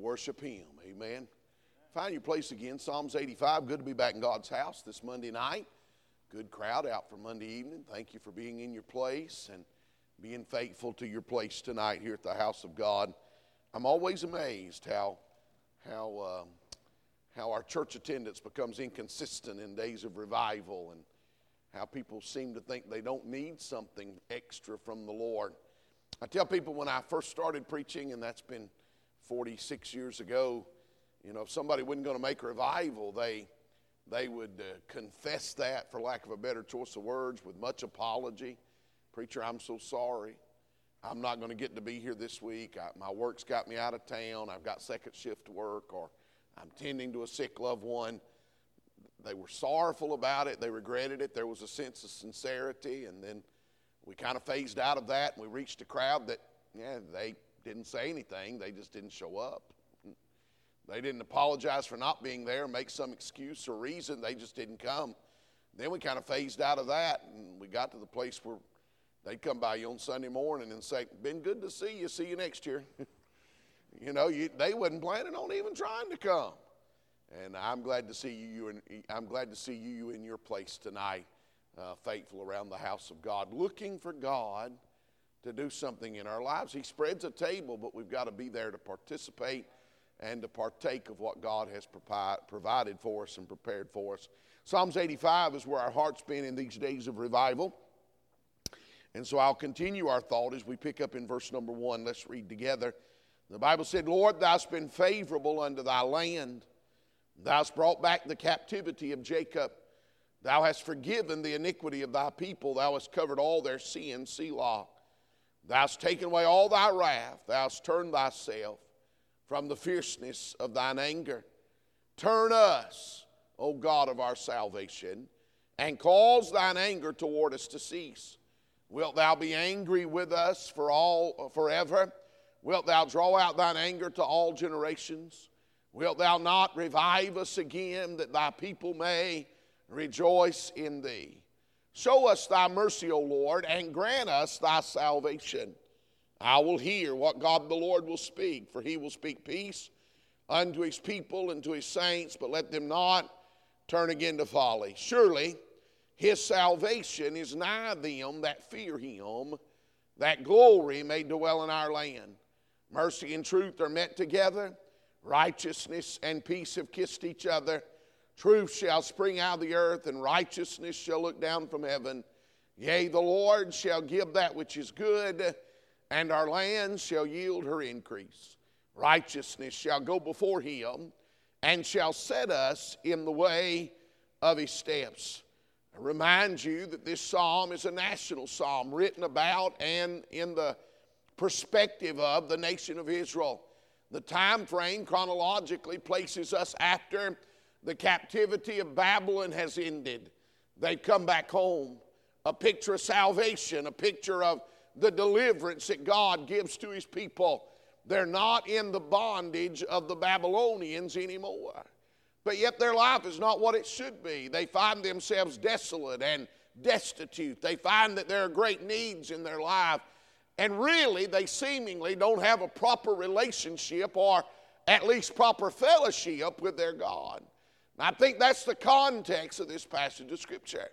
worship Him. Amen. Find your place again. Psalms 85. Good to be back in God's house this Monday night. Good crowd out for Monday evening. Thank you for being in your place and being faithful to your place tonight here at the house of God. I'm always amazed how our church attendance becomes inconsistent in days of revival, and how people seem to think they don't need something extra from the Lord. I tell people when I first started preaching, and that's been 46 years ago, you know, if somebody wasn't going to make a revival, they would confess that, for lack of a better choice of words, with much apology. Preacher, I'm so sorry. I'm not going to get to be here this week. My work's got me out of town. I've got second shift work, or I'm tending to a sick loved one. They were sorrowful about it. They regretted it. There was a sense of sincerity, and then we kind of phased out of that, and we reached a crowd that, they didn't say anything. They just didn't show up. They didn't apologize for not being there, make some excuse or reason. They just didn't come. Then we kind of phased out of that, and we got to the place where they'd come by you on Sunday morning and say, "Been good to see you. See you next year." You know, they wasn't planning on even trying to come. And I'm glad to see you. I'm glad to see you in your place tonight, faithful around the house of God, looking for God to do something in our lives. He spreads a table, but we've got to be there to participate and to partake of what God has provided for us and prepared for us. Psalms 85 is where our heart's been in these days of revival. And so I'll continue our thought as we pick up in verse number 1. Let's read together. The Bible said, "Lord, thou hast been favorable unto thy land. Thou hast brought back the captivity of Jacob. Thou hast forgiven the iniquity of thy people. Thou hast covered all their sins, Selah. Thou hast taken away all thy wrath. Thou hast turned thyself from the fierceness of thine anger. Turn us, O God of our salvation, and cause thine anger toward us to cease. Wilt thou be angry with us forever? Wilt thou draw out thine anger to all generations? Wilt thou not revive us again, that thy people may rejoice in thee? Show us thy mercy, O Lord, and grant us thy salvation. I will hear what God the Lord will speak, for he will speak peace unto his people and to his saints, but let them not turn again to folly. Surely his salvation is nigh them that fear him, that glory may dwell in our land. Mercy and truth are met together. Righteousness and peace have kissed each other. Truth shall spring out of the earth, and righteousness shall look down from heaven. Yea, the Lord shall give that which is good, and our land shall yield her increase. Righteousness shall go before him, and shall set us in the way of his steps. I remind you that this psalm is a national psalm, written about and in the perspective of the nation of Israel. The time frame chronologically places us after the captivity of Babylon has ended. They've come back home. A picture of salvation, a picture of the deliverance that God gives to his people. They're not in the bondage of the Babylonians anymore. But yet their life is not what it should be. They find themselves desolate and destitute. They find that there are great needs in their life. And really, they seemingly don't have a proper relationship, or at least proper fellowship with their God. And I think that's the context of this passage of Scripture.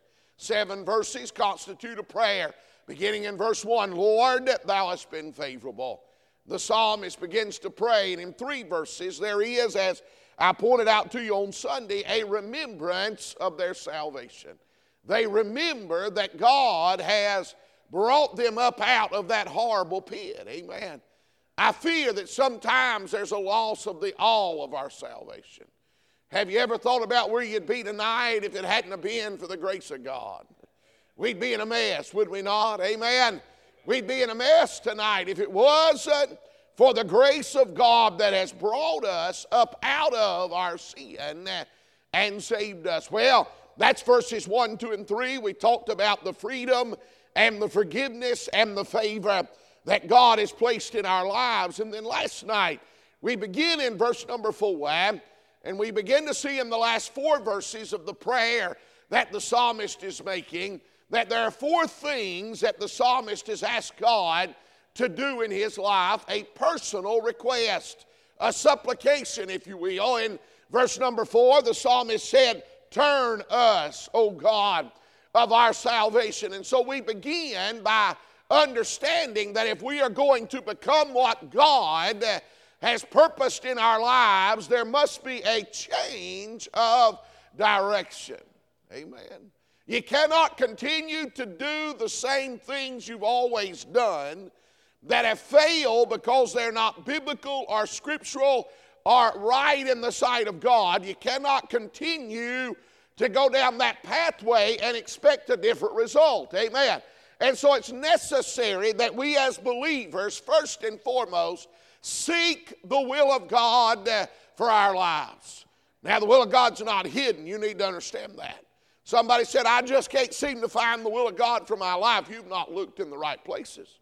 7 verses constitute a prayer. Beginning in verse 1, "Lord, thou hast been favorable." The psalmist begins to pray, and in 3 verses there is, as I pointed out to you on Sunday, a remembrance of their salvation. They remember that God has brought them up out of that horrible pit. Amen. I fear that sometimes there's a loss of the awe of our salvation. Have you ever thought about where you'd be tonight if it hadn't have been for the grace of God? We'd be in a mess, would we not? Amen. We'd be in a mess tonight if it wasn't for the grace of God that has brought us up out of our sin and saved us. Well, that's verses 1, 2, and 3. We talked about the freedom and the forgiveness and the favor that God has placed in our lives. And then last night, we begin in verse number 4, and we begin to see in the last 4 verses of the prayer that the psalmist is making, that there are 4 things that the psalmist has asked God to do in his life, a personal request. a supplication, if you will. In verse number 4, the psalmist said, turn us, O God, of our salvation. And so we begin by understanding that if we are going to become what God has purposed in our lives, there must be a change of direction. Amen. You cannot continue to do the same things you've always done that have failed because they're not biblical or scriptural or right in the sight of God. You cannot continue to go down that pathway and expect a different result. Amen. And so it's necessary that we as believers, first and foremost, seek the will of God for our lives. Now, the will of God's not hidden. You need to understand that. Somebody said, I just can't seem to find the will of God for my life. You've not looked in the right places.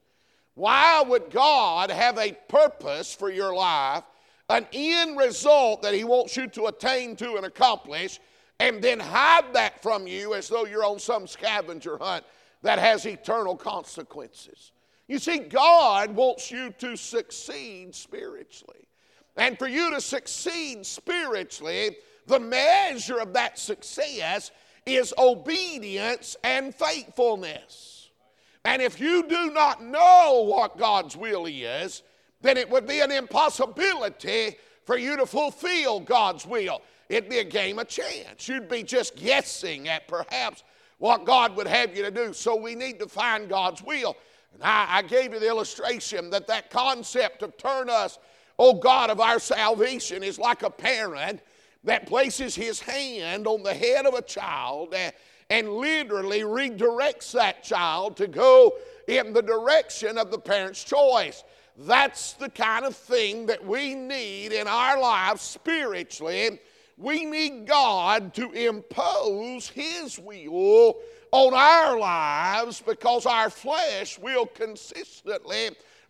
Why would God have a purpose for your life, an end result that He wants you to attain to and accomplish, and then hide that from you as though you're on some scavenger hunt that has eternal consequences? You see, God wants you to succeed spiritually. And for you to succeed spiritually, the measure of that success is obedience and faithfulness. And if you do not know what God's will is, then it would be an impossibility for you to fulfill God's will. It'd be a game of chance. You'd be just guessing at perhaps what God would have you to do. So we need to find God's will. And I gave you the illustration that concept of turn us, O God of our salvation, is like a parent that places his hand on the head of a child and literally redirects that child to go in the direction of the parent's choice. That's the kind of thing that we need in our lives spiritually. We need God to impose His will on our lives because our flesh will consistently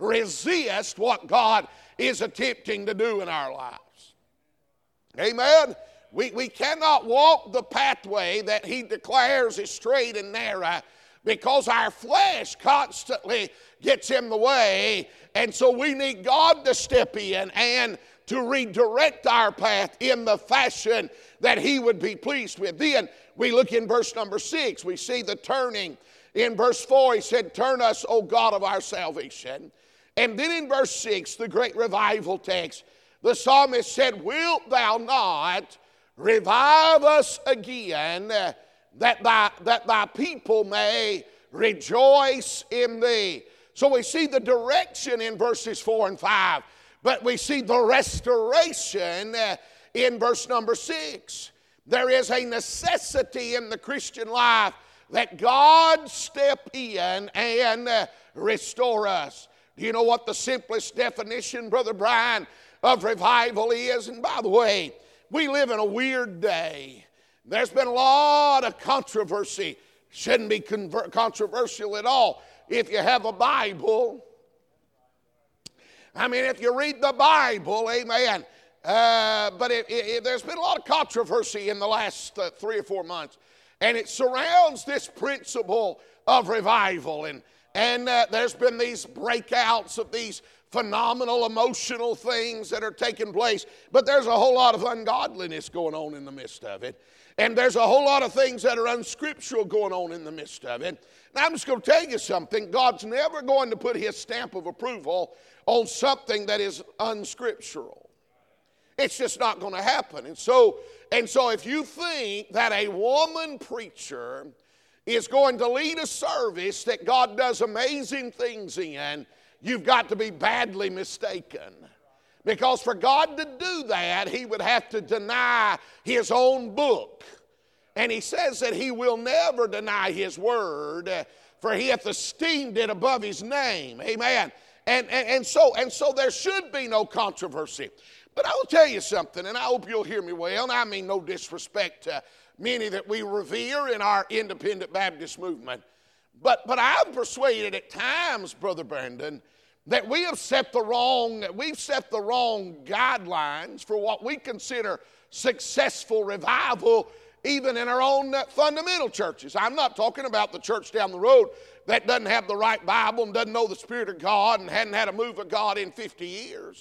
resist what God is attempting to do in our lives. Amen? We cannot walk the pathway that He declares is straight and narrow because our flesh constantly gets in the way. And so we need God to step in and to redirect our path in the fashion that He would be pleased with. Then we look in verse number 6. We see the turning. In verse 4, He said, turn us, O God of our salvation. And then in verse 6, the great revival text, the psalmist said, wilt thou not revive us again, that thy people may rejoice in thee? So we see the direction in verses 4 and 5, but we see the restoration in verse number 6. There is a necessity in the Christian life that God step in and restore us. Do you know what the simplest definition, Brother Brian, of revival is? And by the way, we live in a weird day. There's been a lot of controversy. Shouldn't be controversial at all if you have a Bible. I mean, if you read the Bible, amen. But there's been a lot of controversy in the last 3 or 4 months. And it surrounds this principle of revival. And there's been these breakouts of these phenomenal emotional things that are taking place. But there's a whole lot of ungodliness going on in the midst of it. And there's a whole lot of things that are unscriptural going on in the midst of it. Now, I'm just going to tell you something. God's never going to put His stamp of approval on something that is unscriptural. It's just not going to happen. And so if you think that a woman preacher is going to lead a service that God does amazing things in, you've got to be badly mistaken. Because for God to do that, He would have to deny His own book. And He says that He will never deny His word, for He hath esteemed it above His name. Amen. And so there should be no controversy. But I will tell you something, and I hope you'll hear me well, and I mean no disrespect to many that we revere in our independent Baptist movement. But I'm persuaded at times, Brother Brandon, that we've set the wrong guidelines for what we consider successful revival, even in our own fundamental churches. I'm not talking about the church down the road that doesn't have the right Bible and doesn't know the Spirit of God and hadn't had a move of God in 50 years.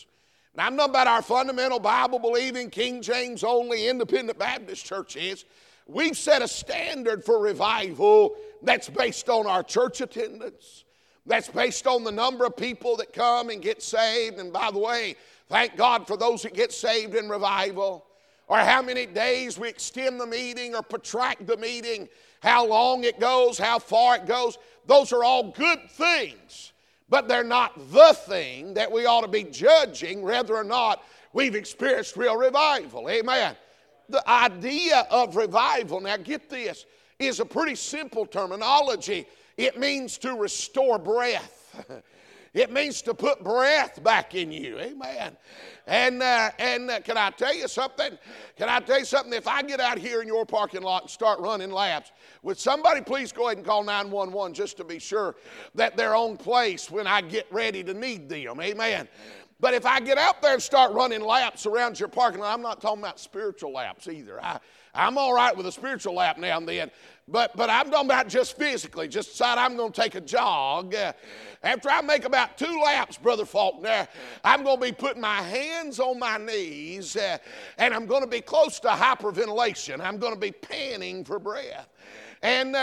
And I'm not about our fundamental Bible-believing, King James only, independent Baptist churches. We've set a standard for revival that's based on our church attendance. That's based on the number of people that come and get saved. And by the way, thank God for those that get saved in revival. Or how many days we extend the meeting or protract the meeting, how long it goes, how far it goes. Those are all good things, but they're not the thing that we ought to be judging whether or not we've experienced real revival. Amen. The idea of revival, now get this, is a pretty simple terminology. It means to restore breath. It means to put breath back in you. Amen. And can I tell you something? Can I tell you something? If I get out here in your parking lot and start running laps, would somebody please go ahead and call 911 just to be sure that they're on place when I get ready to need them? Amen. But if I get out there and start running laps around your parking lot, I'm not talking about spiritual laps either. I'm all right with a spiritual lap now and then. But I'm talking about just physically. Just decide I'm going to take a jog. After I make about 2 laps, Brother Faulkner, I'm going to be putting my hands on my knees, and I'm going to be close to hyperventilation. I'm going to be panting for breath. And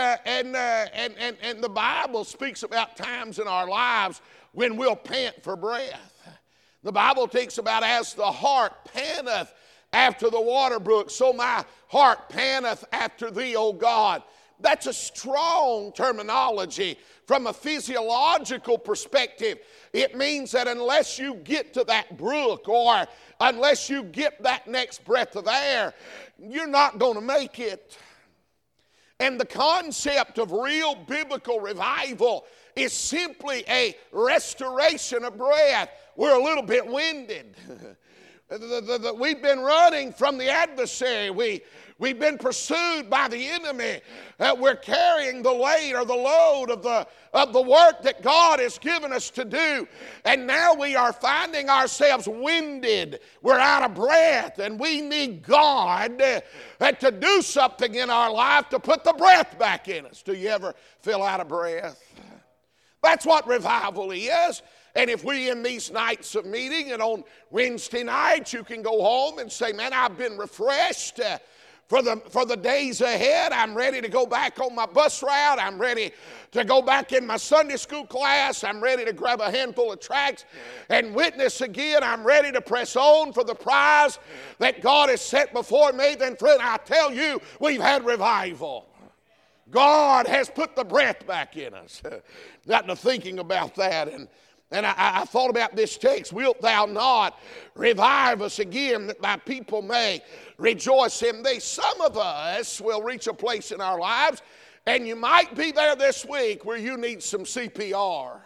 the Bible speaks about times in our lives when we'll pant for breath. The Bible talks about as the heart panteth after the water brook, so my heart panteth after thee, O God. That's a strong terminology from a physiological perspective. It means that unless you get to that brook or unless you get that next breath of air, you're not going to make it. And the concept of real biblical revival is simply a restoration of breath. We're a little bit winded. We've been running from the adversary. We've been pursued by the enemy. We're carrying the weight or the load of the work that God has given us to do. And now we are finding ourselves winded. We're out of breath. And we need God to do something in our life to put the breath back in us. Do you ever feel out of breath? That's what revival is. And if we in these nights of meeting and on Wednesday nights you can go home and say, man, I've been refreshed for the days ahead. I'm ready to go back on my bus route. I'm ready to go back in my Sunday school class. I'm ready to grab a handful of tracts and witness again. I'm ready to press on for the prize that God has set before me. Then, friend, I tell you, we've had revival. God has put the breath back in us. Got to thinking about that, and I thought about this text. Wilt thou not revive us again, that thy people may rejoice in thee? Some of us will reach a place in our lives, and you might be there this week where you need some CPR.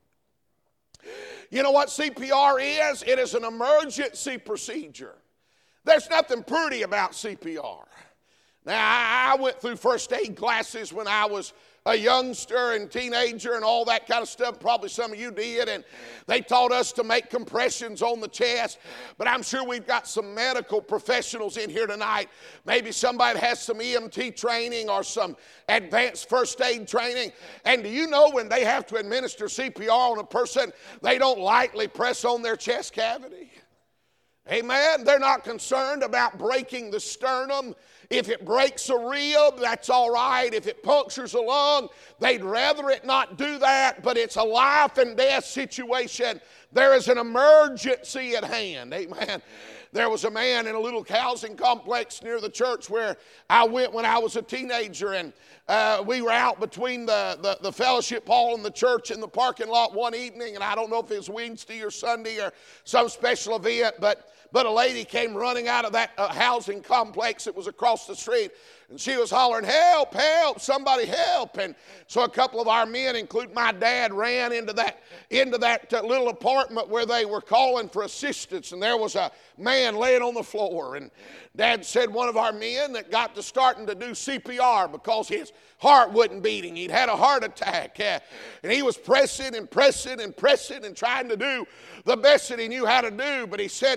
You know what CPR is? It is an emergency procedure. There's nothing pretty about CPR. Now, I went through first aid classes when I was a youngster and teenager and all that kind of stuff. Probably some of you did. And they taught us to make compressions on the chest. But I'm sure we've got some medical professionals in here tonight. Maybe somebody has some EMT training or some advanced first aid training. And do you know when they have to administer CPR on a person, they don't lightly press on their chest cavity? Amen. They're not concerned about breaking the sternum. If it breaks a rib, that's all right. If it punctures a lung, they'd rather it not do that, but it's a life and death situation. There is an emergency at hand. Amen. There was a man in a little housing complex near the church where I went when I was a teenager, and we were out between the fellowship hall and the church in the parking lot one evening, and I don't know if it was Wednesday or Sunday or some special event, but a lady came running out of that housing complex that was across the street, and she was hollering, help, help, somebody help. And so a couple of our men, including my dad, ran into that little apartment where they were calling for assistance, and there was a man laying on the floor. And Dad said one of our men that got to starting to do CPR because his heart wasn't beating. He'd had a heart attack, and he was pressing and pressing and pressing and trying to do the best that he knew how to do. But he said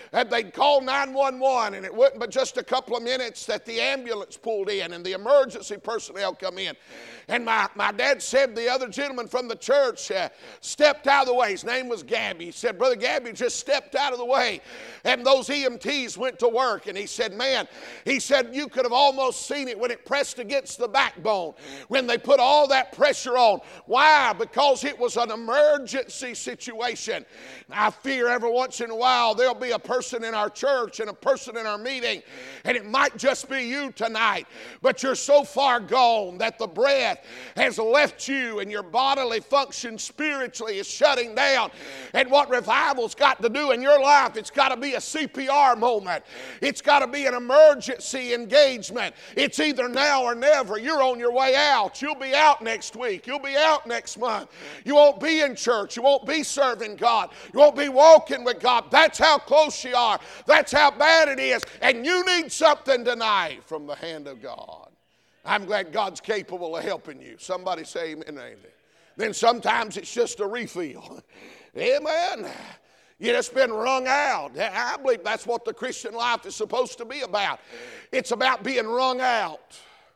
And they'd call 911, and it wasn't but just a couple of minutes that the ambulance pulled in and the emergency personnel come in. And my dad said the other gentleman from the church stepped out of the way. His name was Gabby. He said, Brother Gabby just stepped out of the way. And those EMTs went to work. And he said, man, he said, you could have almost seen it when it pressed against the backbone, when they put all that pressure on. Why? Because it was an emergency situation. I fear every once in a while there'll be a person in our church and a person in our meeting, and it might just be you tonight, but you're so far gone that the breath has left you and your bodily function spiritually is shutting down. And what revival's got to do in your life, it's got to be a CPR moment. It's got to be an emergency engagement. It's either now or never. You're on your way out. You'll be out next week. You'll be out next month. You won't be in church. You won't be serving God. You won't be walking with God. That's how close you are. That's how bad it is. And you need something tonight from the hand of God. I'm glad God's capable of helping you. Somebody say amen. Amen. Then sometimes it's just a refill. Amen. You just been wrung out. I believe that's what the Christian life is supposed to be about. It's about being wrung out.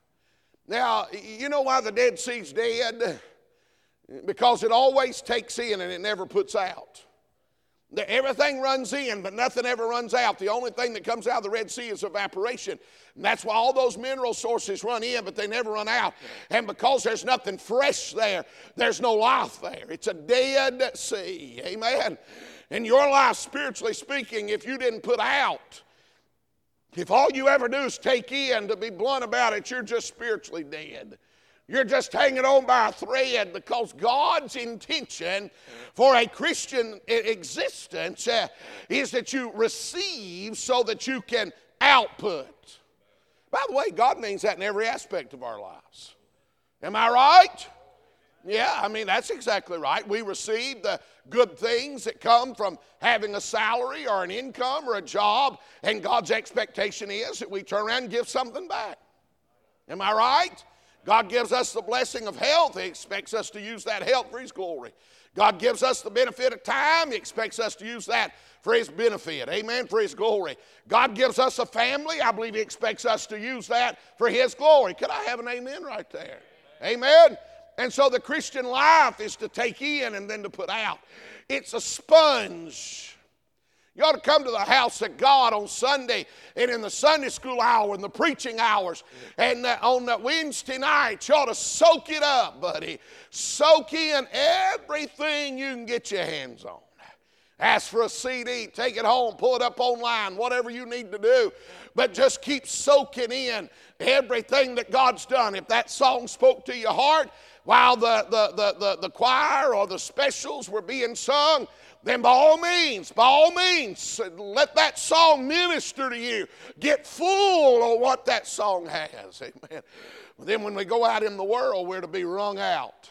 Now, you know why the Dead Sea's dead? Because it always takes in and it never puts out. Everything runs in, but nothing ever runs out. The only thing that comes out of the Red Sea is evaporation. And that's why all those mineral sources run in, but they never run out. And because there's nothing fresh there, there's no life there. It's a dead sea. Amen. In your life, spiritually speaking, if you didn't put out, if all you ever do is take in, to be blunt about it, you're just spiritually dead. You're just hanging on by a thread, because God's intention for a Christian existence is that you receive so that you can output. By the way, God means that in every aspect of our lives. Am I right? Yeah, I mean, that's exactly right. We receive the good things that come from having a salary or an income or a job, and God's expectation is that we turn around and give something back. Am I right? God gives us the blessing of health. He expects us to use that health for His glory. God gives us the benefit of time. He expects us to use that for His benefit. Amen, for His glory. God gives us a family. I believe He expects us to use that for His glory. Could I have an amen right there? Amen. And so the Christian life is to take in and then to put out. It's a sponge. You ought to come to the house of God on Sunday and in the Sunday school hour and the preaching hours. And on that Wednesday night, you ought to soak it up, buddy. Soak in everything you can get your hands on. Ask for a CD, take it home, pull it up online, whatever you need to do. But just keep soaking in everything that God's done. If that song spoke to your heart while the choir or the specials were being sung, then by all means, let that song minister to you. Get full of what that song has. Amen. But then when we go out in the world, we're to be wrung out.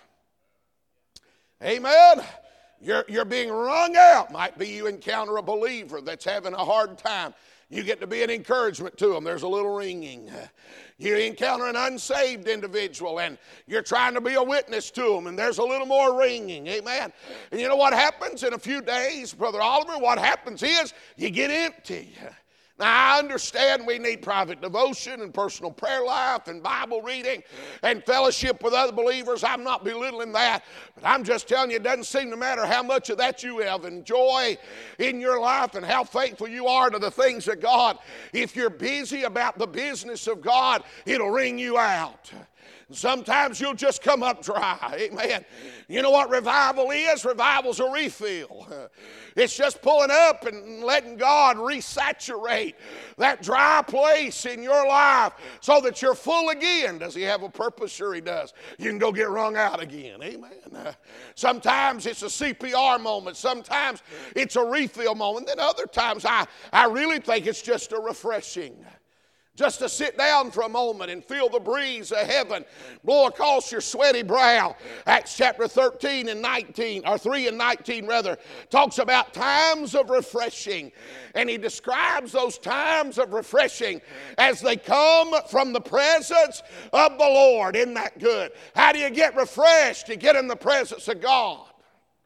Amen. You're being wrung out. Might be you encounter a believer that's having a hard time. You get to be an encouragement to them. There's a little ringing. You encounter an unsaved individual and you're trying to be a witness to them, and there's a little more ringing. Amen. And you know what happens in a few days, Brother Oliver? What happens is you get empty. Now, I understand we need private devotion and personal prayer life and Bible reading and fellowship with other believers. I'm not belittling that, but I'm just telling you, it doesn't seem to matter how much of that you have enjoy in your life and how faithful you are to the things of God. If you're busy about the business of God, it'll wring you out. Sometimes you'll just come up dry. Amen. You know what revival is? Revival's a refill. It's just pulling up and letting God resaturate that dry place in your life so that you're full again. Does He have a purpose? Sure He does. You can go get wrung out again. Amen. Sometimes it's a CPR moment. Sometimes it's a refill moment. Then other times I really think it's just a refreshing. Just to sit down for a moment and feel the breeze of heaven blow across your sweaty brow. Acts chapter 13 and 19, or 3 and 19 rather, talks about times of refreshing. And he describes those times of refreshing as they come from the presence of the Lord. Isn't that good? How do you get refreshed? You get in the presence of God.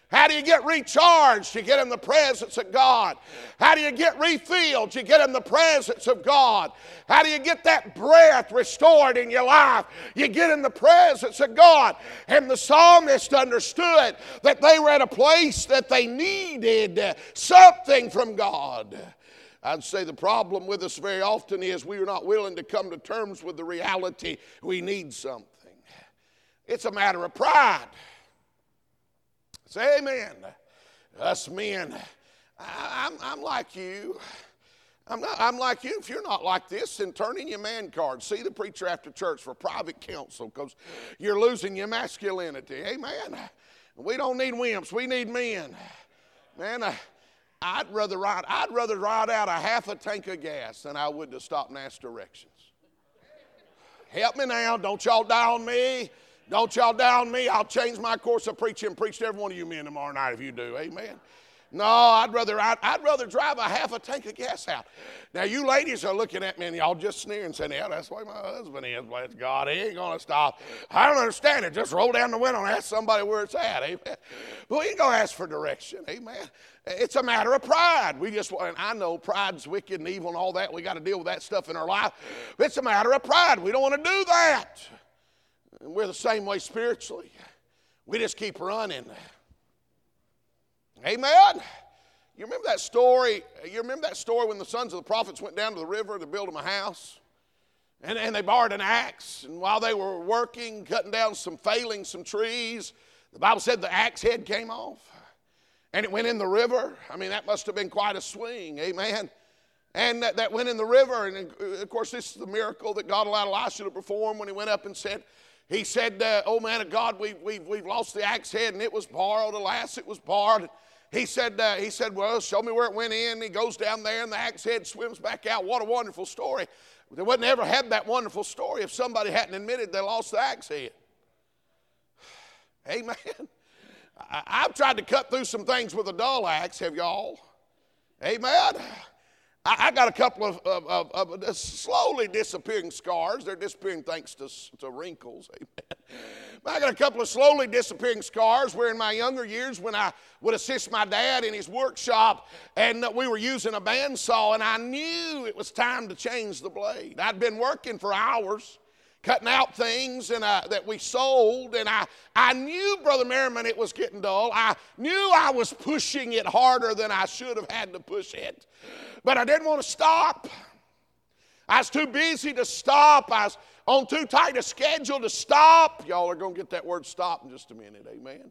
How do you get recharged? You get in the presence of God. How do you get refilled? You get in the presence of God. How do you get that breath restored in your life? You get in the presence of God. And the psalmist understood that they were at a place that they needed something from God. I'd say the problem with us very often is we are not willing to come to terms with the reality we need something. It's a matter of pride. Say amen. Us men, I'm like you. I'm like you. If you're not like this, then turn in your man card. See the preacher after church for private counsel, because you're losing your masculinity. Amen. We don't need wimps. We need men. Man, I'd rather ride out a half a tank of gas than I would to stop and ask directions. Help me now. Don't y'all down me. Don't y'all down me. I'll change my course of preaching and preach to every one of you men tomorrow night if you do. Amen. No, I'd rather drive a half a tank of gas out. Now, you ladies are looking at me and y'all just sneering, saying, yeah, that's the way my husband is. Bless God, he ain't going to stop. I don't understand it. Just roll down the window and ask somebody where it's at. Amen. But we ain't going to ask for direction. Amen. It's a matter of pride. And I know pride's wicked and evil and all that. We got to deal with that stuff in our life. But it's a matter of pride. We don't want to do that. And we're the same way spiritually. We just keep running. Amen. You remember that story? You remember that story when the sons of the prophets went down to the river to build them a house? And they borrowed an axe. And while they were working, cutting down some trees, the Bible said the axe head came off. And it went in the river. I mean, that must have been quite a swing. Amen. And that went in the river. And of course, this is the miracle that God allowed Elisha to perform when he went up and said, he said, oh man of God, we've lost the axe head, and it was borrowed. Alas, it was borrowed. He said, well, show me where it went in. He goes down there, and the axe head swims back out. What a wonderful story. They wouldn't ever had that wonderful story if somebody hadn't admitted they lost the axe head. Amen. I've tried to cut through some things with a dull axe, have y'all? Amen. I got a couple of slowly disappearing scars. They're disappearing thanks to wrinkles. Amen. I got a couple of slowly disappearing scars where in my younger years when I would assist my dad in his workshop and we were using a bandsaw and I knew it was time to change the blade. I'd been working for hours, cutting out things that we sold, and I knew, Brother Merriman, it was getting dull. I knew I was pushing it harder than I should have had to push it, but I didn't want to stop. I was too busy to stop. I was on too tight a schedule to stop. Y'all are going to get that word stop in just a minute, amen.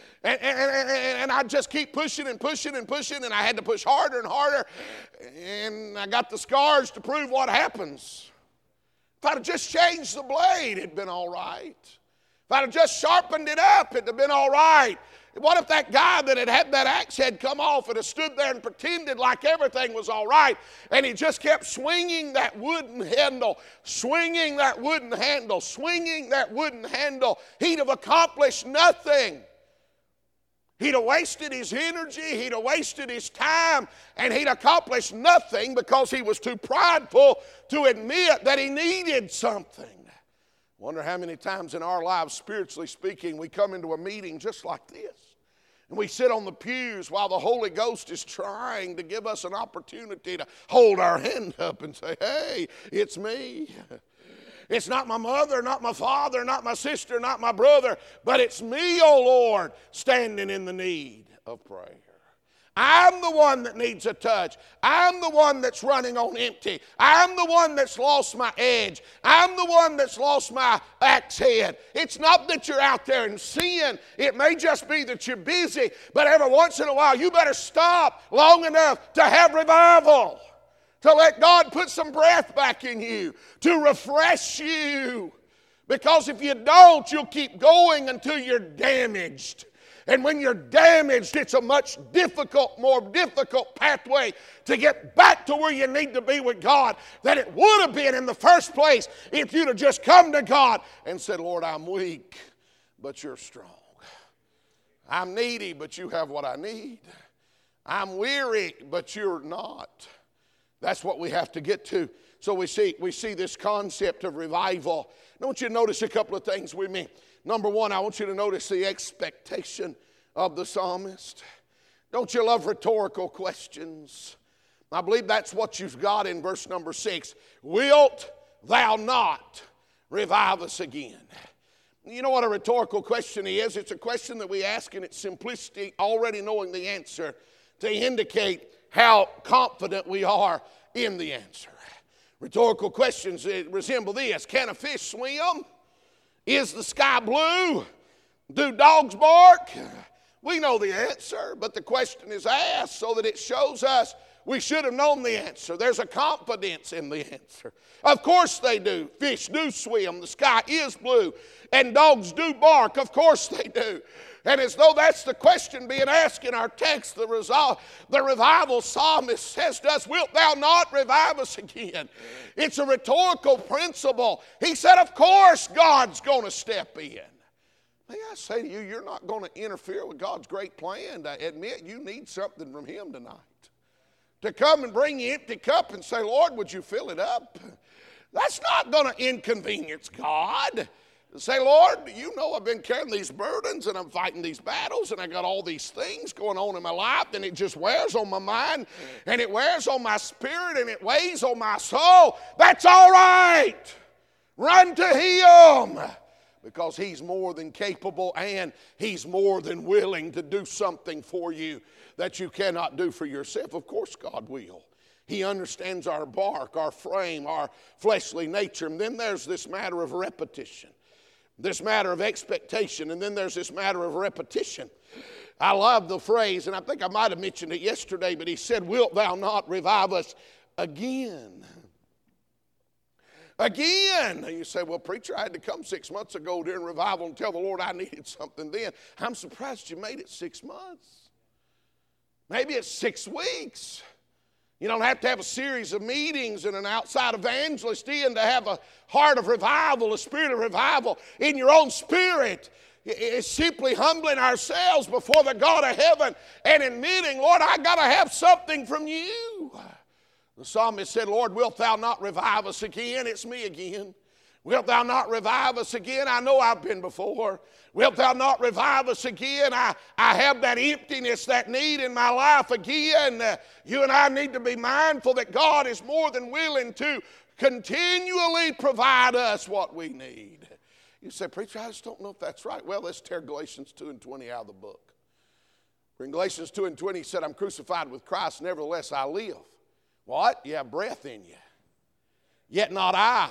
And I just keep pushing and pushing and pushing, and I had to push harder and harder, and I got the scars to prove what happens. If I'd have just changed the blade, it'd been all right. If I'd have just sharpened it up, it'd have been all right. What if that guy that had that axe head come off and had stood there and pretended like everything was all right, and he just kept swinging that wooden handle, swinging that wooden handle, swinging that wooden handle? He'd have accomplished nothing. He'd have wasted his energy, he'd have wasted his time, and he'd accomplished nothing because he was too prideful to admit that he needed something. Wonder how many times in our lives, spiritually speaking, we come into a meeting just like this. And we sit on the pews while the Holy Ghost is trying to give us an opportunity to hold our hand up and say, hey, it's me. It's not my mother, not my father, not my sister, not my brother, but it's me, oh Lord, standing in the need of prayer. I'm the one that needs a touch. I'm the one that's running on empty. I'm the one that's lost my edge. I'm the one that's lost my axe head. It's not that you're out there in sin. It may just be that you're busy, but every once in a while you better stop long enough to have revival, to let God put some breath back in you, to refresh you. Because if you don't, you'll keep going until you're damaged. And when you're damaged, it's a much more difficult pathway to get back to where you need to be with God than it would have been in the first place if you'd have just come to God and said, Lord, I'm weak, but you're strong. I'm needy, but you have what I need. I'm weary, but you're not. That's what we have to get to. So we see this concept of revival. I want you to notice a couple of things with me. Number one, I want you to notice the expectation of the psalmist? Don't you love rhetorical questions? I believe that's what you've got in verse number 6. Wilt thou not revive us again? You know what a rhetorical question is? It's a question that we ask in its simplicity, already knowing the answer, to indicate how confident we are in the answer. Rhetorical questions resemble this. Can a fish swim? Is the sky blue? Do dogs bark? We know the answer, but the question is asked so that it shows us we should have known the answer. There's a confidence in the answer. Of course they do. Fish do swim. The sky is blue. And dogs do bark. Of course they do. And as though that's the question being asked in our text, the revival psalmist says to us, wilt thou not revive us again? It's a rhetorical principle. He said, of course God's going to step in. May I say to you, you're not going to interfere with God's great plan. I admit you need something from Him tonight. To come and bring you an empty cup and say, Lord, would you fill it up? That's not going to inconvenience God. To say, Lord, you know I've been carrying these burdens and I'm fighting these battles and I got all these things going on in my life and it just wears on my mind and it wears on my spirit and it weighs on my soul. That's all right. Run to Him. Because He's more than capable and He's more than willing to do something for you that you cannot do for yourself. Of course God will. He understands our bark, our frame, our fleshly nature. And then there's this matter of repetition, this matter of expectation, and then there's this matter of repetition. I love the phrase, and I think I might have mentioned it yesterday, but He said, wilt thou not revive us again? Again. And you say, well, preacher, I had to come 6 months ago during revival and tell the Lord I needed something then. I'm surprised you made it 6 months. Maybe it's 6 weeks. You don't have to have a series of meetings and an outside evangelist in to have a heart of revival, a spirit of revival in your own spirit. It's simply humbling ourselves before the God of heaven and admitting, Lord, I got to have something from you. The psalmist said, Lord, wilt thou not revive us again? It's me again. Wilt thou not revive us again? I know I've been before. Wilt thou not revive us again? I have that emptiness, that need in my life again. You and I need to be mindful that God is more than willing to continually provide us what we need. You say, preacher, I just don't know if that's right. Well, let's tear Galatians 2:20 out of the book. In Galatians 2:20 he said, I'm crucified with Christ, nevertheless I live. What? You have breath in you. Yet not I.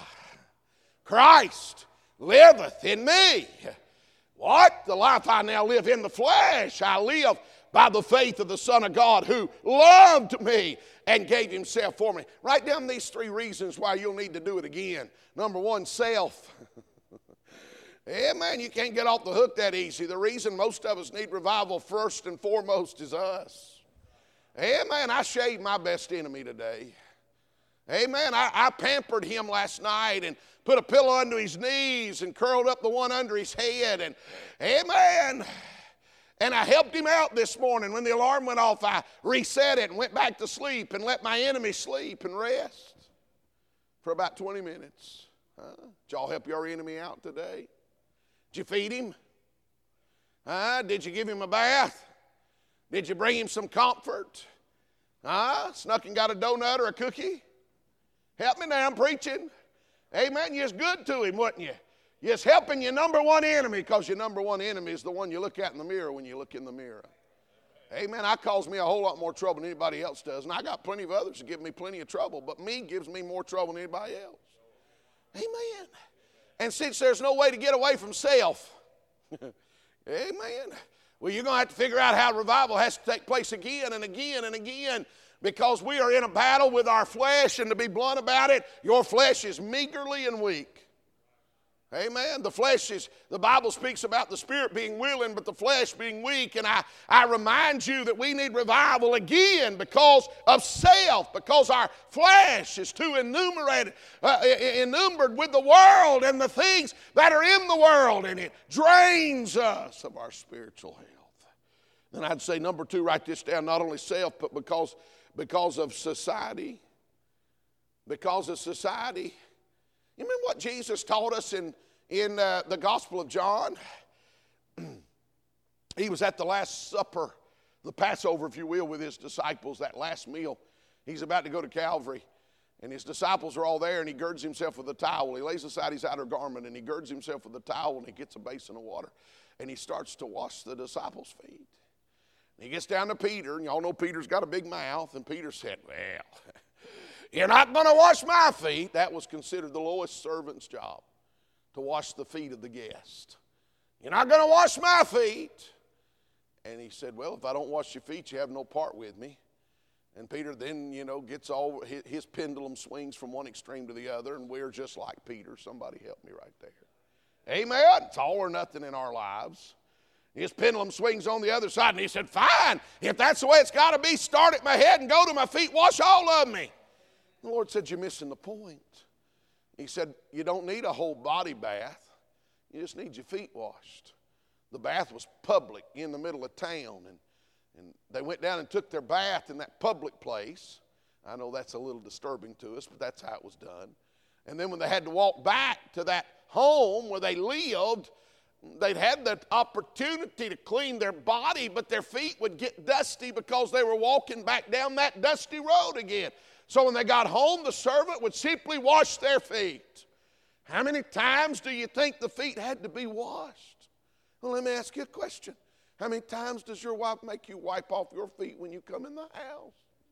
Christ liveth in me. What? The life I now live in the flesh, I live by the faith of the Son of God who loved me and gave Himself for me. Write down these 3 reasons why you'll need to do it again. Number 1, self. Amen. You can't get off the hook that easy. The reason most of us need revival first and foremost is us. Amen. I shaved my best enemy today. Amen. I pampered him last night and put a pillow under his knees and curled up the one under his head. And amen. And I helped him out this morning. When the alarm went off, I reset it and went back to sleep and let my enemy sleep and rest for about 20 minutes. Did y'all help your enemy out today? Did you feed him? Did you give him a bath? Did you bring him some comfort? Snuck and got a donut or a cookie? Help me now, I'm preaching. Amen. You're good to him, wasn't you? You're helping your number one enemy, because your number one enemy is the one you look at in the mirror when you look in the mirror. Amen. That causes me a whole lot more trouble than anybody else does. And I got plenty of others that give me plenty of trouble, but me gives me more trouble than anybody else. Amen. And since there's no way to get away from self, amen, well, you're going to have to figure out how revival has to take place again and again and again, because we are in a battle with our flesh, and to be blunt about it, your flesh is meagerly and weak. Amen. The flesh is, the Bible speaks about the spirit being willing, but the flesh being weak. And I remind you that we need revival again because of self, because our flesh is too enumered with the world and the things that are in the world, and it drains us of our spiritual health. Then I'd say number 2, write this down, not only self, but because of society. Because of society. You remember what Jesus taught us in the Gospel of John? He was at the Last Supper, the Passover, if you will, with his disciples, that last meal. He's about to go to Calvary, and his disciples are all there, and he girds himself with a towel. He lays aside his outer garment, and he girds himself with a towel, and he gets a basin of water, and he starts to wash the disciples' feet. And he gets down to Peter, and y'all know Peter's got a big mouth, and Peter said, well, you're not going to wash my feet. That was considered the lowest servant's job, to wash the feet of the guest. You're not going to wash my feet. And he said, well, if I don't wash your feet, you have no part with me. And Peter then, gets all, his pendulum swings from one extreme to the other, and we're just like Peter. Somebody help me right there. Amen. It's all or nothing in our lives. His pendulum swings on the other side, and he said, fine, if that's the way it's got to be, start at my head and go to my feet, wash all of me. The Lord said, you're missing the point. He said, you don't need a whole body bath. You just need your feet washed. The bath was public in the middle of town, and they went down and took their bath in that public place. I know that's a little disturbing to us, but that's how it was done. And then when they had to walk back to that home where they lived, they'd had the opportunity to clean their body, but their feet would get dusty because they were walking back down that dusty road again. So when they got home, the servant would simply wash their feet. How many times do you think the feet had to be washed? Well, let me ask you a question. How many times does your wife make you wipe off your feet when you come in the house?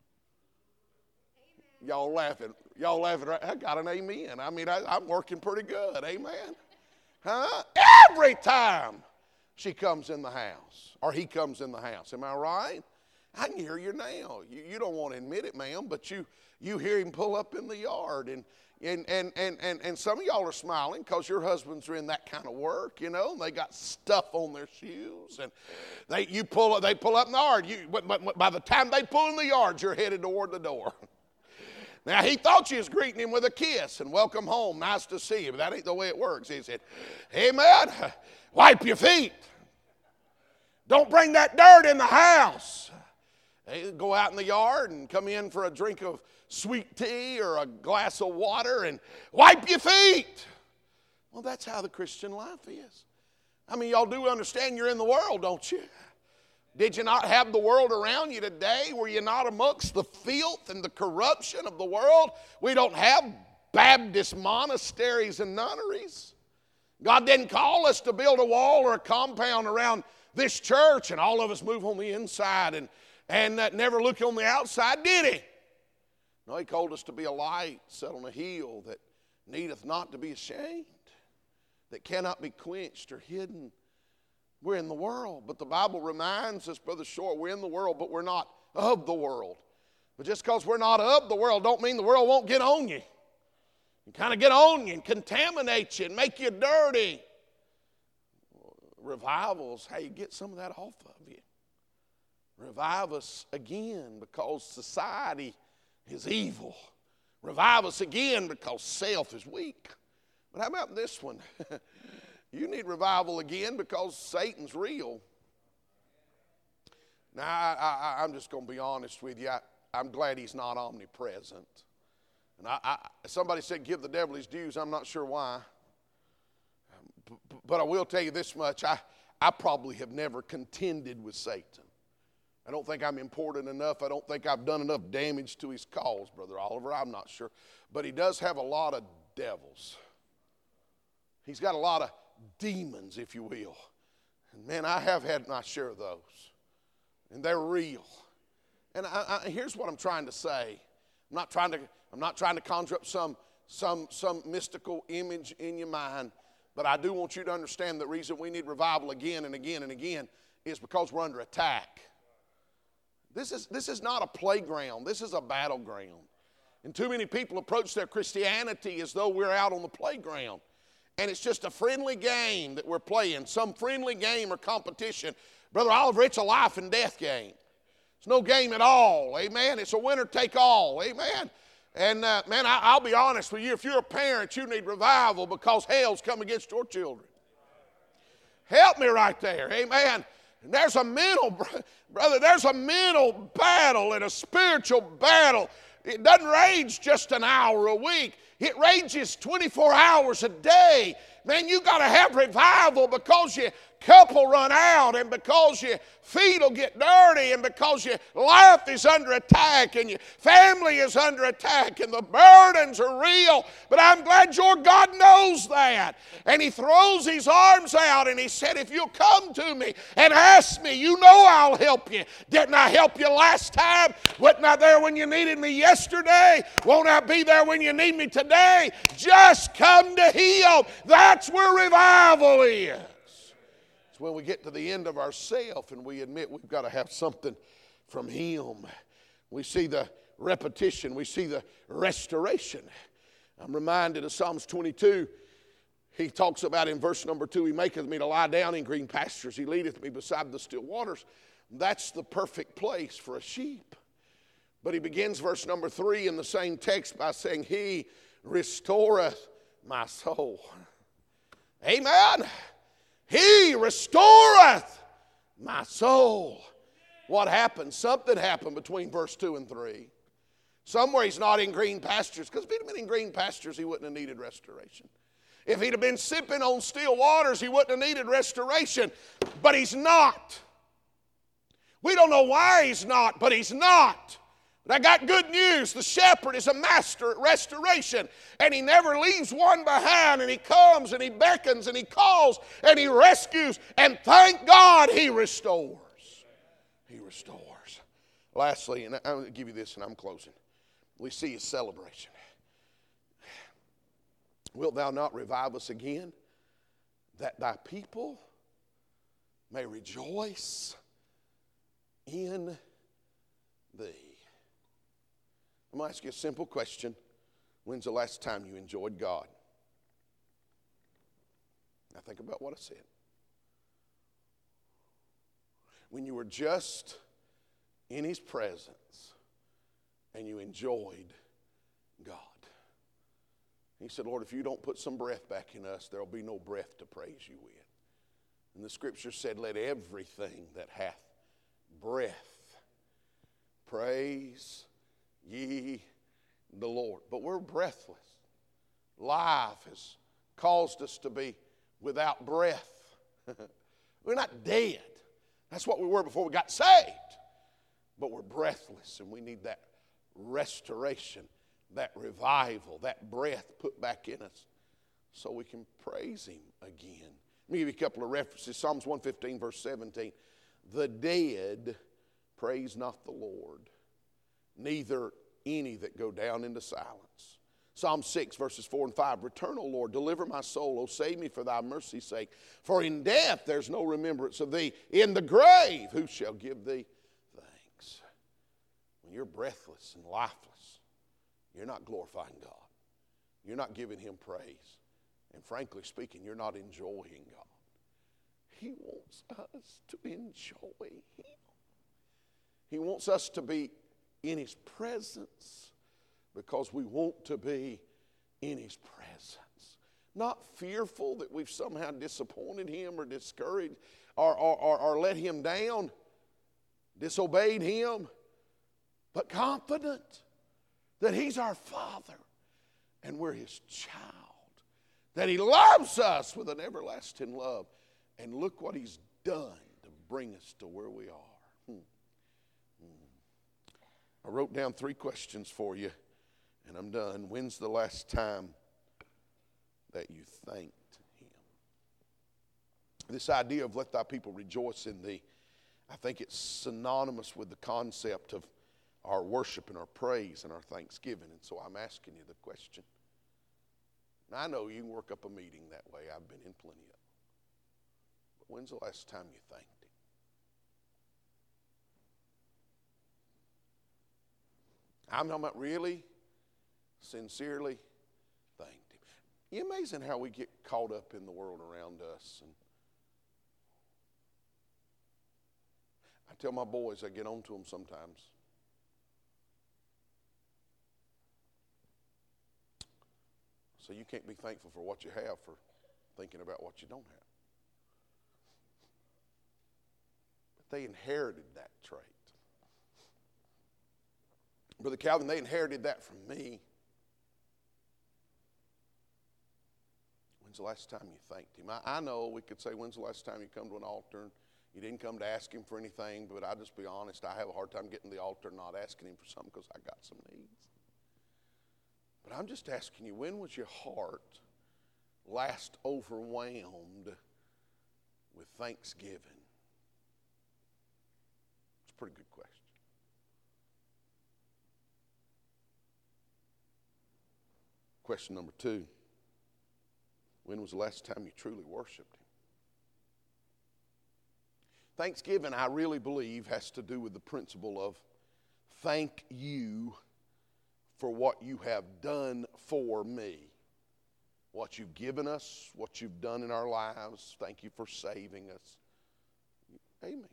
Amen. Y'all laughing right? I got an amen. I mean, I'm working pretty good. Amen. Huh? Every time she comes in the house, or he comes in the house. Am I right? I can hear you now. You don't want to admit it, ma'am, but you hear him pull up in the yard, and some of y'all are smiling because your husbands are in that kind of work, and they got stuff on their shoes, and they pull up in the yard. By the time they pull in the yard, you're headed toward the door. Now, he thought you was greeting him with a kiss and welcome home, nice to see you, but that ain't the way it works. He said, hey, man, wipe your feet. Don't bring that dirt in the house. They go out in the yard and come in for a drink of sweet tea or a glass of water and wipe your feet. Well, that's how the Christian life is. I mean, y'all do understand you're in the world, don't you? Did you not have the world around you today? Were you not amongst the filth and the corruption of the world? We don't have Baptist monasteries and nunneries. God didn't call us to build a wall or a compound around this church and all of us move on the inside and never look on the outside, did he? No, he called us to be a light set on a hill that needeth not to be ashamed, that cannot be quenched or hidden. We're in the world, but the Bible reminds us, Brother Short, we're in the world, but we're not of the world. But just because we're not of the world don't mean the world won't get on you. And kind of get on you and contaminate you and make you dirty. Revivals, hey, get some of that off of you. Revive us again because society is evil. Revive us again because self is weak. But how about this one? You need revival again because Satan's real. Now, I'm just going to be honest with you. I'm glad he's not omnipresent. And somebody said give the devil his dues. I'm not sure why. But I will tell you this much. I probably have never contended with Satan. I don't think I'm important enough. I don't think I've done enough damage to his cause, Brother Oliver. I'm not sure. But he does have a lot of devils. He's got a lot of demons, if you will. And man, I have had my share of those. And they're real. And here's what I'm trying to say. I'm not trying to conjure up some mystical image in your mind. But I do want you to understand the reason we need revival again and again and again is because we're under attack. This is not a playground. This is a battleground. And too many people approach their Christianity as though we're out on the playground. And it's just a friendly game that we're playing, some friendly game or competition. Brother Oliver, it's a life and death game. It's no game at all, amen. It's a winner take all, amen. And man, I'll be honest with you, if you're a parent, you need revival because hell's come against your children. Help me right there, amen. And there's a mental, brother, there's a mental battle and a spiritual battle. It doesn't rage just an hour a week. It rages 24 hours a day. Man, you got to have revival because you cup will run out, and because your feet will get dirty, and because your life is under attack, and your family is under attack, and the burdens are real. But I'm glad your God knows that. And He throws His arms out, and He said, if you'll come to me and ask me, you know I'll help you. Didn't I help you last time? Wasn't I there when you needed me yesterday? Won't I be there when you need me today? Just come to Him. That's where revival is. It's when we get to the end of ourself and we admit we've got to have something from Him. We see the repetition. We see the restoration. I'm reminded of Psalms 22. He talks about in verse number 2, He maketh me to lie down in green pastures. He leadeth me beside the still waters. That's the perfect place for a sheep. But he begins verse number 3 in the same text by saying, He restoreth my soul. Amen. He restoreth my soul. What happened? Something happened between verse 2 and 3. Somewhere he's not in green pastures, because if he'd have been in green pastures, he wouldn't have needed restoration. If he'd have been sipping on still waters, he wouldn't have needed restoration. But he's not. We don't know why he's not, but he's not. But I got good news. The shepherd is a master at restoration, and he never leaves one behind, and he comes and he beckons and he calls and he rescues, and thank God he restores. He restores. Lastly, and I'll give you this and I'm closing, we see his celebration. Wilt thou not revive us again, that thy people may rejoice in thee? I'm going to ask you a simple question. When's the last time you enjoyed God? Now think about what I said. When you were just in His presence and you enjoyed God. He said, Lord, if you don't put some breath back in us, there will be no breath to praise you with. And the scripture said, let everything that hath breath praise ye the Lord. But we're breathless. Life has caused us to be without breath. We're not dead. That's what we were before we got saved. But we're breathless, and we need that restoration, that revival, that breath put back in us so we can praise Him again. Let me give you a couple of references. Psalms 115, verse 17. The dead praise not the Lord, neither any that go down into silence. Psalm 6, verses 4 and 5. Return, O Lord, deliver my soul. O save me for thy mercy's sake. For in death there's no remembrance of thee. In the grave who shall give thee thanks? When you're breathless and lifeless, you're not glorifying God. You're not giving Him praise. And frankly speaking, you're not enjoying God. He wants us to enjoy Him. He wants us to be in His presence because we want to be in His presence. Not fearful that we've somehow disappointed Him or discouraged or let Him down, disobeyed Him, but confident that He's our Father and we're His child, that He loves us with an everlasting love. And look what He's done to bring us to where we are. I wrote down 3 questions for you, and I'm done. When's the last time that you thanked Him? This idea of let thy people rejoice in thee, I think it's synonymous with the concept of our worship and our praise and our thanksgiving. And so I'm asking you the question. Now, I know you can work up a meeting that way. I've been in plenty of them. But when's the last time you thanked Him? I'm talking about really, sincerely thanked Him. It's amazing how we get caught up in the world around us. And I tell my boys, I get on to them sometimes. So you can't be thankful for what you have for thinking about what you don't have. But they inherited that trait. Brother Calvin, they inherited that from me. When's the last time you thanked Him? I know we could say, when's the last time you come to an altar and you didn't come to ask Him for anything, but I'll just be honest, I have a hard time getting to the altar and not asking Him for something because I got some needs. But I'm just asking you, when was your heart last overwhelmed with thanksgiving? It's a pretty good question. Question number 2. When was the last time you truly worshiped Him? Thanksgiving, I really believe, has to do with the principle of thank you for what you have done for me. What you've given us, what you've done in our lives. Thank you for saving us. Amen.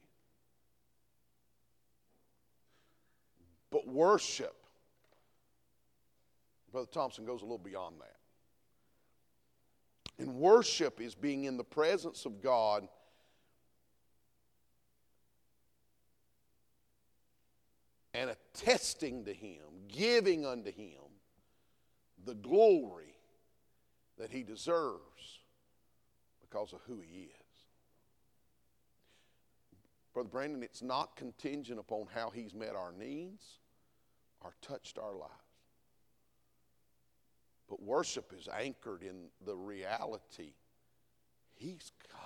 But worship, Brother Thompson goes a little beyond that. And worship is being in the presence of God and attesting to Him, giving unto Him the glory that He deserves because of who He is. Brother Brandon, it's not contingent upon how He's met our needs or touched our lives. But worship is anchored in the reality He's God.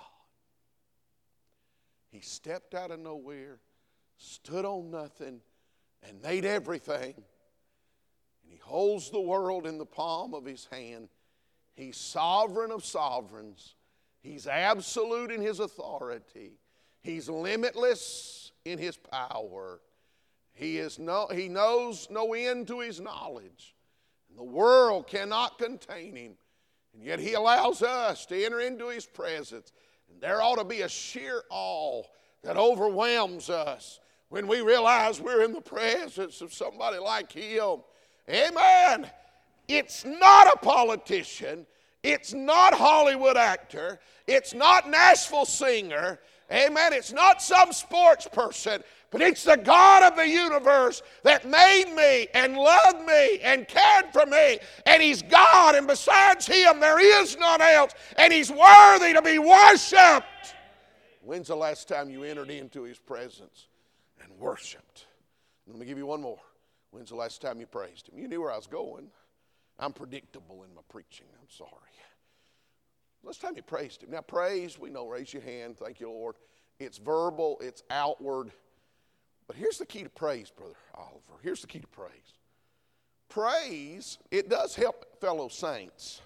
He stepped out of nowhere, stood on nothing, and made everything. And He holds the world in the palm of His hand. He's sovereign of sovereigns. He's absolute in His authority. He's limitless in His power. He knows no end to His knowledge. The world cannot contain Him, and yet He allows us to enter into His presence. And there ought to be a sheer awe that overwhelms us when we realize we're in the presence of somebody like Him. Amen. It's not a politician. It's not Hollywood actor. It's not Nashville singer. Amen. It's not some sports person. But it's the God of the universe that made me and loved me and cared for me. And He's God, and besides Him there is none else. And He's worthy to be worshiped. When's the last time you entered into His presence and worshiped? Let me give you one more. When's the last time you praised Him? You knew where I was going. I'm predictable in my preaching. I'm sorry. Last time you praised Him. Now praise, we know, raise your hand. Thank you, Lord. It's verbal. It's outward. But here's the key to praise, Brother Oliver. Here's the key to praise. Praise, it does help fellow saints.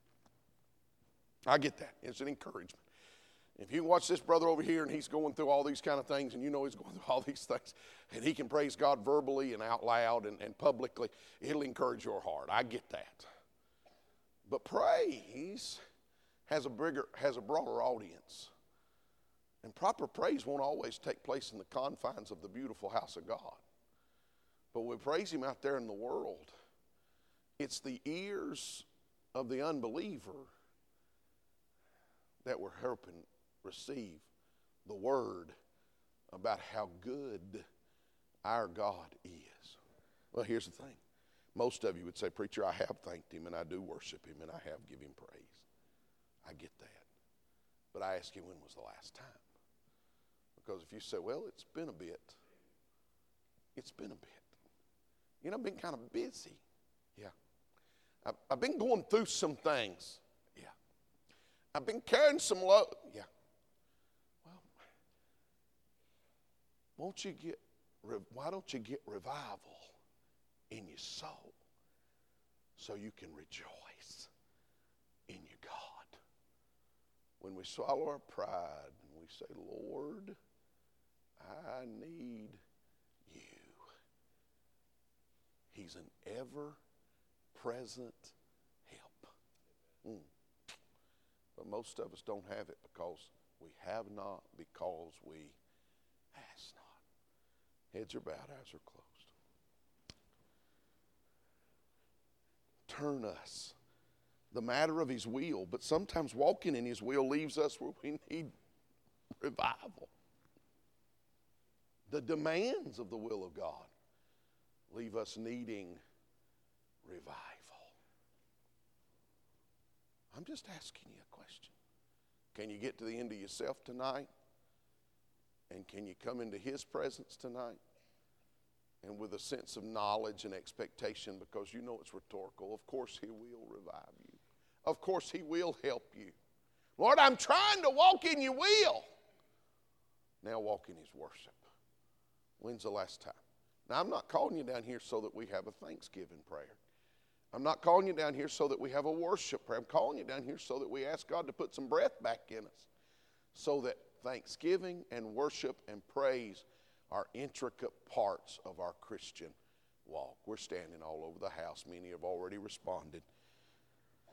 I get that. It's an encouragement. If you watch this brother over here and he's going through all these kind of things, and you know he's going through all these things, and he can praise God verbally and out loud and publicly, it'll encourage your heart. I get that. But praise has a broader audience. And proper praise won't always take place in the confines of the beautiful house of God. But we praise Him out there in the world. It's the ears of the unbeliever that we're helping receive the word about how good our God is. Well, here's the thing. Most of you would say, preacher, I have thanked Him and I do worship Him and I have given Him praise. I get that. But I ask you, when was the last time? Because if you say, well, it's been a bit. It's been a bit. You know, I've been kind of busy. Yeah. I've been going through some things. Yeah. I've been carrying some load. Yeah. Well, why don't you get revival in your soul so you can rejoice in your God? When we swallow our pride and we say, Lord, I need you. He's an ever-present help. But most of us don't have it because we have not, because we ask not. Heads are bowed, eyes are closed. Turn us. The matter of His will, but sometimes walking in His will leaves us where we need revival. The demands of the will of God leave us needing revival. I'm just asking you a question. Can you get to the end of yourself tonight? And can you come into His presence tonight? And with a sense of knowledge and expectation, because you know it's rhetorical, of course He will revive you. Of course He will help you. Lord, I'm trying to walk in your will. Now walk in His worship. When's the last time? Now, I'm not calling you down here so that we have a Thanksgiving prayer. I'm not calling you down here so that we have a worship prayer. I'm calling you down here so that we ask God to put some breath back in us, so that thanksgiving and worship and praise are intricate parts of our Christian walk. We're standing all over the house. Many have already responded.